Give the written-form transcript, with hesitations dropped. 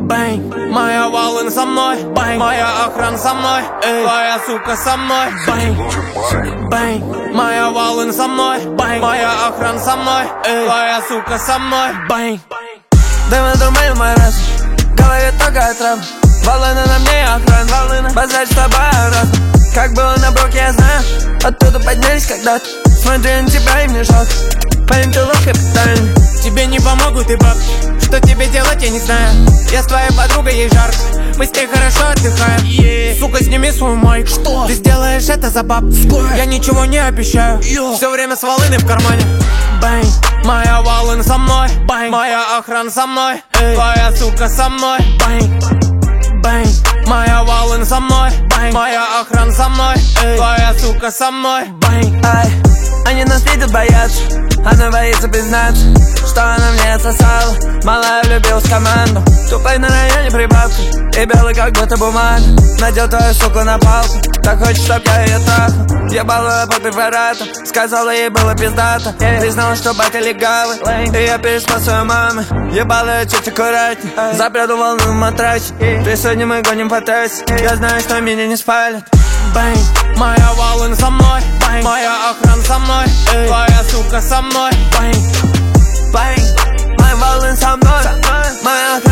Бэнг, моя волын со мной, бэнг, моя охрана со мной, эй, твоя сука со мной, бэнг, бэнг, моя волын со мной, бэнг, моя охрана со мной, эй, твоя сука со мной, бэнг. Дым и дурман мой раз, в голове только отрава. Волны на мне охрана, базарь с тобой раз. Как было на броке, я знаю, оттуда поднялись когда-то. Смотри на тебя и мне жалко, парень, ты лох капитальный. Тебе не помогут и бабки, что тебе делать, я не знаю. Я с твоей подругой, ей жарко, мы с ней хорошо отдыхаем. Сука, сними свою майку. Что? Ты сделаешь это за баб. Я ничего не обещаю. Все время с волыной в кармане. Бэнг, моя волын со мной, бэнг, моя охрана со мной, эй, твоя сука со мной, бэнг, бэнг, моя волын со мной, бэнг, моя охрана со мной, эй, твоя сука со мной, бэнг. Ай, они нас видят, боятся, она боится признаться, что она мне отсосала. Малая влюбилась в команду, тупой на районе прибавка, и белый как будто бумага. Надел твою суку на палку, так хочет, чтоб я ее трахнул. Ебал ее по препарату, сказала, ей было пиздато. Признала, что батя легавый, и я переспал свою маму. Ебал ее чуть аккуратней, запрятал волну в матрасе. Ты сегодня мы гоним по трассе, я знаю, что меня не спалят. Бэнг, моя волын со мной, бэнг, моя охрана со мной, эй, твоя сука со мной, бэнг, бэнг, моя волын со мной, моя